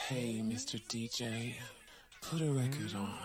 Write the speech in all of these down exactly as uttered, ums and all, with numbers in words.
Hey, Mister D J, put a record on.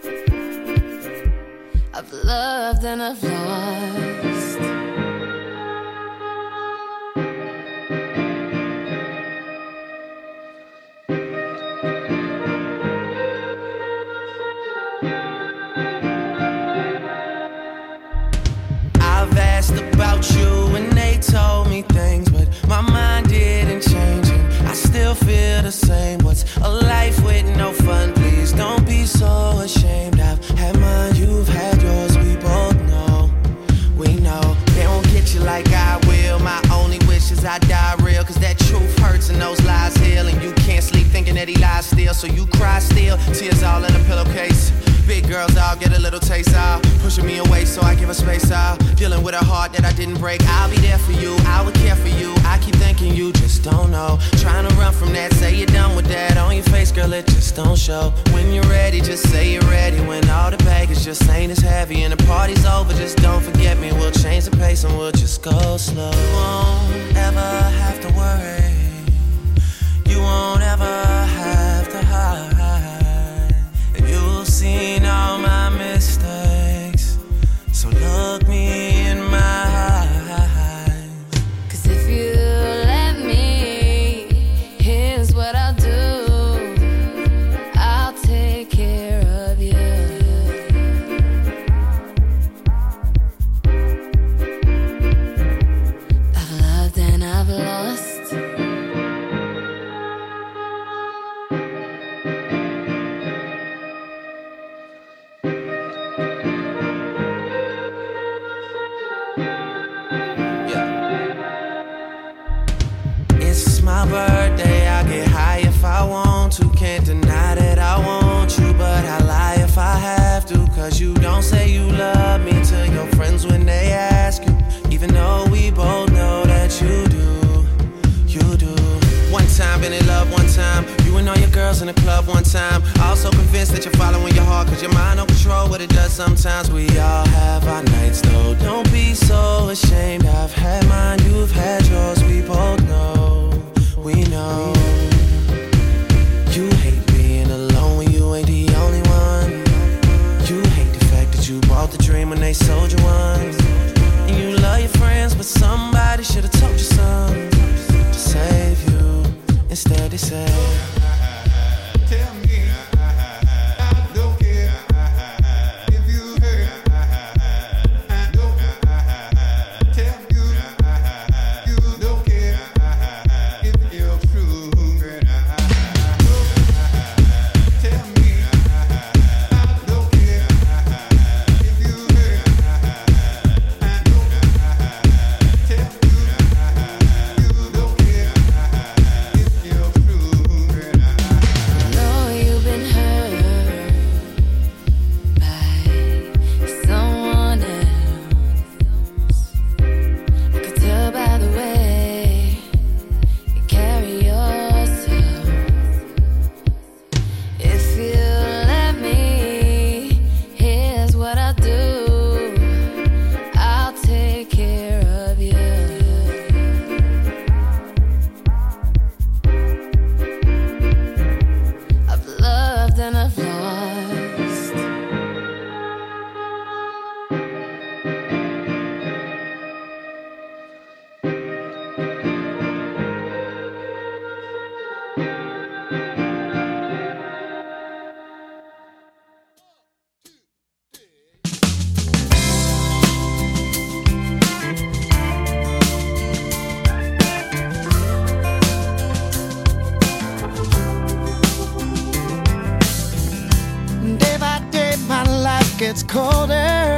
I've loved and I've lost. pushing me away, so I give her space. I'll dealing with a heart that I didn't break. I'll be there for you, I would care for you. I keep thinking you just don't know. Trying to run from that, say you're done with that. On your face, girl, it just don't show. When you're ready, just say you're ready. When all the baggage just ain't as heavy and the party's over, just don't forget me. We'll change the pace and we'll just go slow. You won't ever have to worry. You won't ever have to hide. And you've seen all my mistakes, so look me in my eyes. Cause if you let me, here's what I'll do. I'll take care of you. I've loved and I've lost. My birthday, I get high if I want to. Can't deny that I want you, but I lie if I have to. Cause you don't say you love me to your friends when they ask you, even though we both know that you do, you do. One time, been in love one time. You and all your girls in the club one time. Also convinced that you're following your heart, cause your mind don't control what it does sometimes. We all have our nights though, don't be so ashamed. I've had mine, you've had yours, we both know. We know you hate being alone when you ain't the only one. You hate the fact that you bought the dream when they sold you one. And you love your friends, but somebody should've told you something to save you. Instead they say, tell me I don't care if you hurt. I don't tell you you don't care. Gets colder,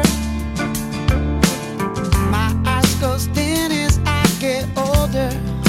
my eyes go dim as I get older.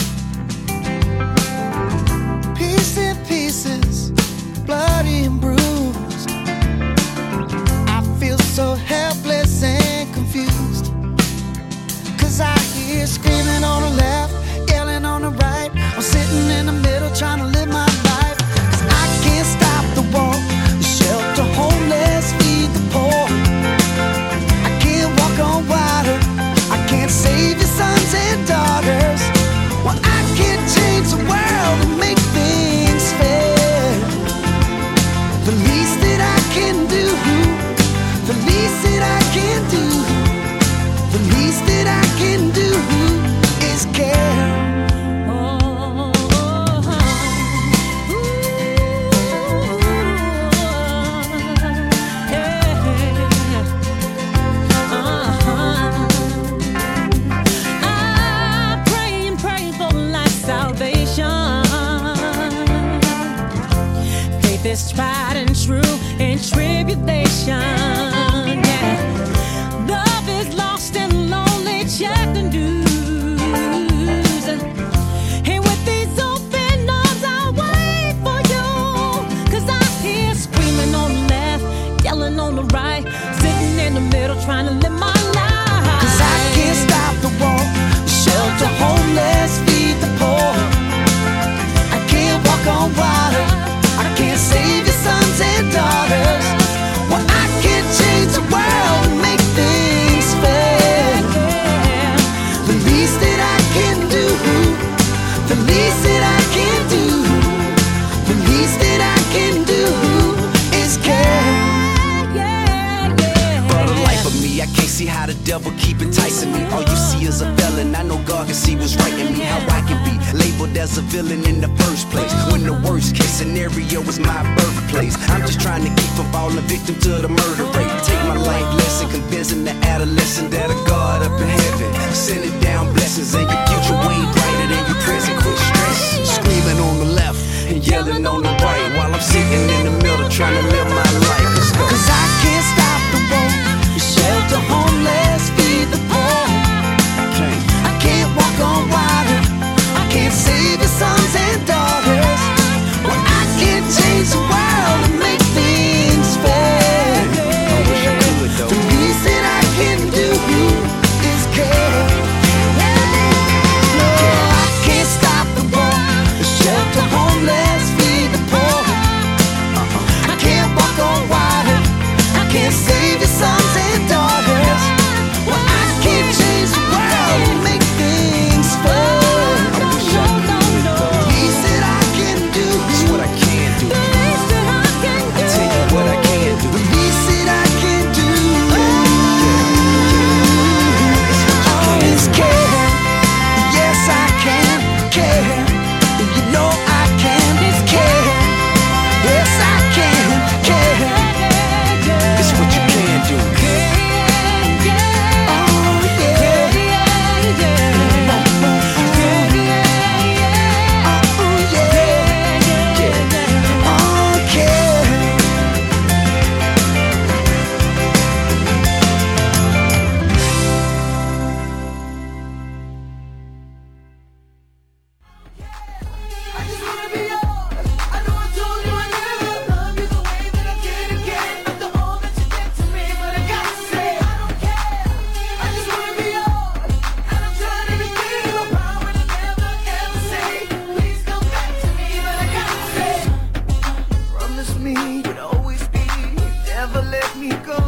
Piece in pieces, bloody and bruised. I feel so helpless and confused. Cause I hear screaming on the left, yelling on the right. I'm sitting in the middle trying to live my life. Cause I can't stop the war, the shelter homeless, feed the poor. I can't walk on water, I can't save your sons and daughters. Well, I can't change the world and make things fair. The least that I can do, the least that I can do, the least that I can do is care. It's tried and true in tribulation. Yeah, love is lost and lonely. Check the news, and with these open arms, I'll wait for you. Cause I hear screaming on the left, yelling on the right, sitting in the middle. ghetto trying to live my life. Cause I can't stop the war, shelter homeless, feed the poor. I can't walk on water, I can't save your sons and daughters. Well, I can't change the world and make things fair. The least that I can do, the least that I can do, the least that I can do is care. For the life of me, I can't see how the devil keep enticing me. All you see is a felon, I know God can see what's right in me. How I can be labeled as a villain in the first place, when the worst case scenario is my birthplace. I'm just trying to keep from falling victim to the murder rate. Take my life lesson, convincing the adolescent that a God up in heaven sending down blessings, and your future way brighter than your present. Quit stress, screaming on the left and yelling on the right, while I'm sitting in the middle trying to live my life. Let's go. Cause I can't stop the war, shelter homeless, feed the poor. I can't, I can't walk on water, I can't save your sons and daughters. Well, I can't change the world and make things fair. I wish I could though. The least that I can do is care. No, I can't stop the war, shelter homeless, feed the poor. I can't walk on water, I can't save your sons and daughters. Well, I can't change the world and make things fair. I wish I could though. The least that I can do is what I can do. The least that I can do. I tell you what I can do. The least that I can do. Oh, is care. Yes, I can care. You know I can. It's care. Yes, I can care. It's what you can do. Oh, yeah. Oh, yeah. Oh, care. I just wanna be yours. I know I told you I never love you the way that I did again. After all that you did to me, but I gotta say I don't care. I just wanna be yours, and I'm trying everything in my power to never ever say please come back to me, but I gotta say promise me you'd always be, never let me go.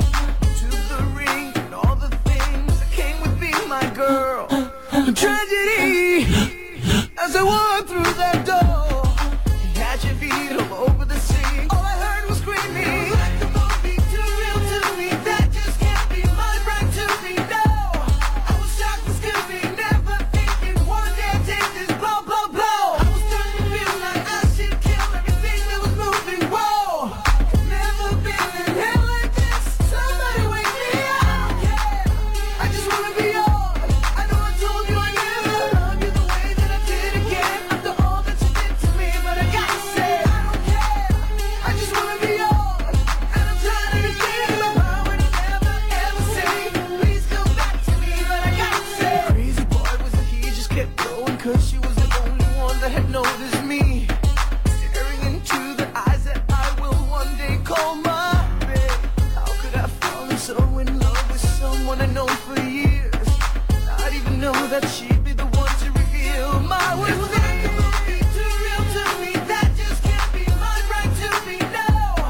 To the ring and all the things that came with being my girl. The tragedy as I walked through that door, you had your feet all over the scene. All I heard was screaming. Let the moment be too real to me. That just can't be my right to me. No, I was shocked and skipping, never thinking one day I'd take this blow, blow, blow. I was starting to feel like I should kill everything that was moving. Whoa, never been in hell like this. Somebody wake me up. Yeah, I just wanna be yours. I know I told you I never love you the way that I did again. After all that you did to me, but I gotta say I don't care. I just wanna be yours, and I'm trying everything in my power to never ever say please come back to me, but I gotta say crazy boy was that he just kept going, cause she was the only one that had noticed me, staring into the eyes that I will one day call my babe. How could I fall so in love with someone I know for years, not even know that she'd be the one to reveal my worst thing? It won't be too real to me. That just can't be my right to me. No,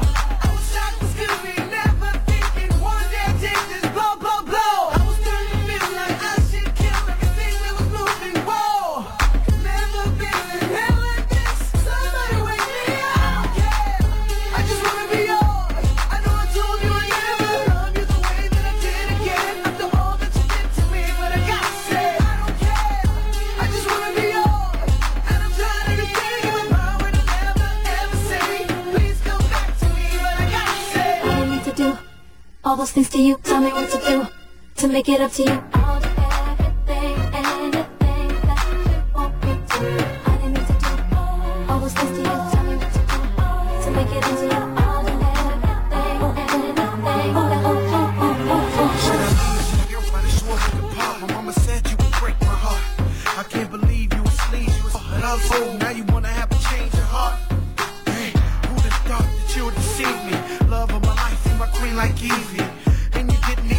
I was shocked and skipping, never thinking one day I'd take this blow, blow, blow. I was starting to feel like I should kill everything that was moving. Whoa, never been in hell like this. Somebody wake me up. Yeah, I just wanna be yours. I know I told you I never love you the way that I did again. After all that you did to me, but I gotta say I don't care. I just wanna be yours, and I'm trying everything in my power to never ever say please come back to me, but I gotta say I didn't mean to do all those things to you. Tell me what to do to make it up to you. I'll do everything, anything that you want me to. I didn't mean to do all those things to you. Tell me what to do to make it up to you. I'll do everything, anything that oh, oh, oh, oh, oh, oh. Your body swore to the part. My mama said you would break my heart. I can't believe you were sleaze. You was a household. Now you wanna have a change of heart. Hey, who'd have thought that you would deceive me? Love of my life, you my queen like Evie. And you get me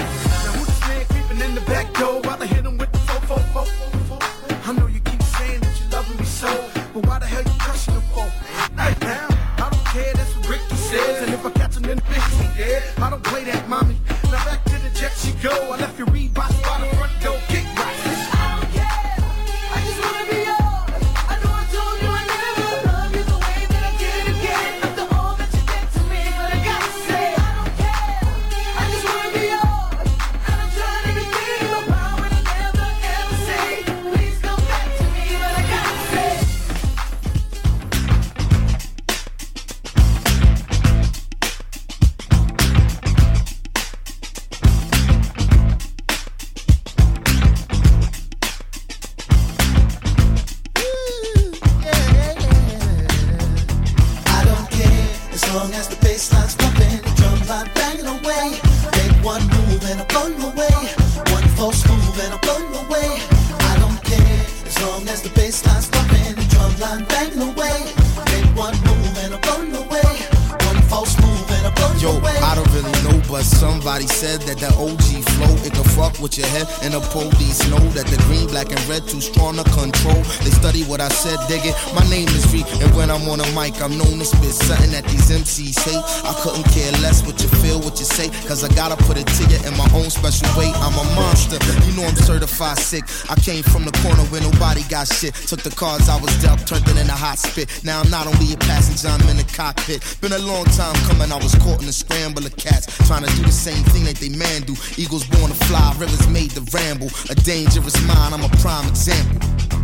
Now who's this man creeping in the back door while I hit him with the four four four? I know you keep saying that you loving me so, but why the hell you crushing the phone? Hey, now, I don't care, that's what Ricky says, and if I catch him in the bitch, he dead. I don't play that, mommy. Now back to the jet she go. I left your Reebok by the front door, kick right. I don't care, I just wanna be yours. I know I told you I never love you the way that I did again. After all that you did to me, but I gotta say I don't care. I just wanna be yours, and I'm trying everything in my power to never ever say please come back to me, but I gotta say. I don't care as long as the bassline's pumping, the drum line banging away. Make one move and I blow you away. One false move and I blow you away. I don't care as long as the bassline's pumping, the drum line banging away. Make one move and I blow you away. One false move and I blow you Yo, away. I don't really know, but somebody said that the O G flow, it can fuck with your head, and the police know that the green, black, and red too strong to control. They study what I said, dig it. My name is Reed, and when I'm on a mic, I'm known to spit something that these M Cs hate. I couldn't care less what you feel, what you say, cause I gotta put it to you in my own special way. I'm a monster, you know I'm certified sick. I came from the corner where nobody got shit. Took the cards I was dealt, turned it into hot spit. Now I'm not only a passenger, I'm in the cockpit. Been a long time coming, I was caught in a scramble of cats, trying to do the same thing that they man do. Eagles born to fly, rivers made to ramble. A dangerous mind, I'm a prime example.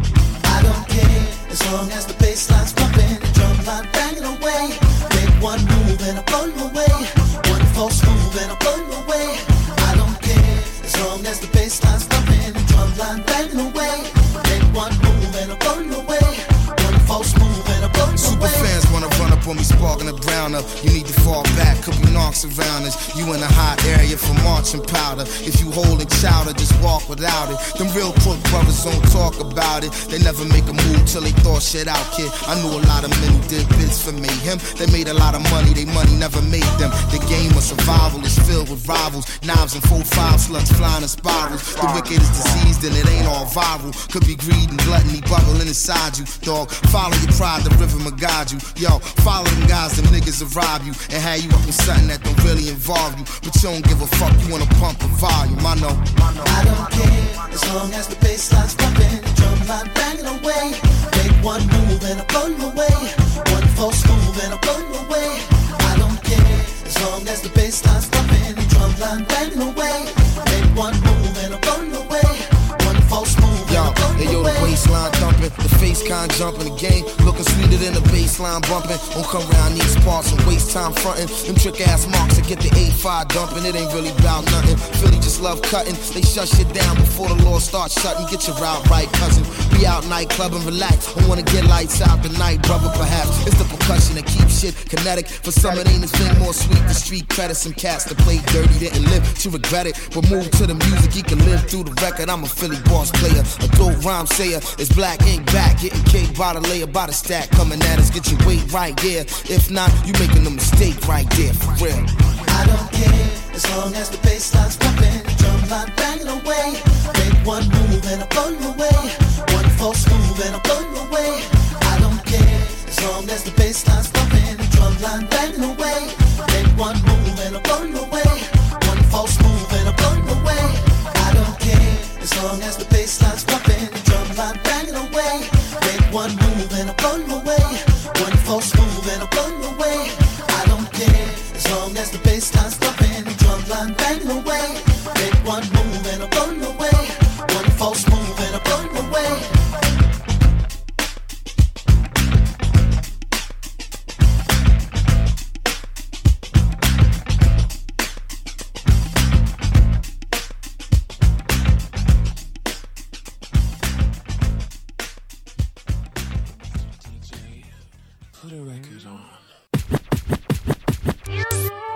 I don't care as long as the bassline's pumping, the drum line banging away. Make one move and I blow you away. One false move and I blow you away. I don't care as long as the bassline's pumping, the drum line banging away. Make one move and I blow you away. One false move and I blow you Super away. fans wanna run up on me, sparking the brown up. You need to fall back, could be knocks around us. You in a hot area for marching powder. If you holding chowder, just walk without it. Them real crook brothers don't talk about it. They never make a move till they thought shit out, kid. I knew a lot of men who did bits for mayhem. They made a lot of money, they money never made them. The game of survival is filled with rivals. Knives and four five slugs flying in spirals. The wicked is diseased and it ain't all viral. Could be greed and gluttony bubbling inside you, dog. Follow your pride, the river will guide you. Yo, follow them guys, them niggas will rob you and have you up in something that don't really involve you. But you don't give a fuck, you wanna pump the volume, I know. I don't care as long as the bassline's pumping, the drum line banging away. Make one move and I blow you away. One false move and I blow you away. I don't care as long as the bassline's pumping, the drum line banging away. Make one move and I blow you away. One false move and Yo, I blow hey you yo, the away. waistline thumping, the face con jumping, the game looking sweeter than the baseline bumping. Don't come around these parts and waste time fronting. Them trick ass marks that get the A five dumping. It ain't really about nothing. Philly just love cutting. They shut shit down before the law starts shutting. Get your route right, cousin. Be out nightclub and relax. I wanna get lights out tonight, brother. Perhaps it's the percussion that keeps shit kinetic. For some it ain't a thing more sweet. The street credit some cats that play dirty didn't live to regret it. But move to the music, he can live through the record. I'm a Philly boss player, a dope rhyme sayer. It's black ink back, getting cake by the layer, by the stack. Coming at us, get your weight right, yeah. If not, you making a mistake right there, for real. I don't care as long as the bassline's pumping, the drum line banging away. Make one move and I blow you away. One false move and I blow you away. I don't care as long as the bassline's pumping, the drum line banging away. Make one move and I blow you away. One false move and I blow you away. I don't care as long as the bassline's pumping, the drum line banging away. Make one move and I blow you away. One false move and I blow you away. I don't care as long as the bassline's thumping, the drum line banging away. Make one move and I blow you away. One false move and I blow you away. Put a record on.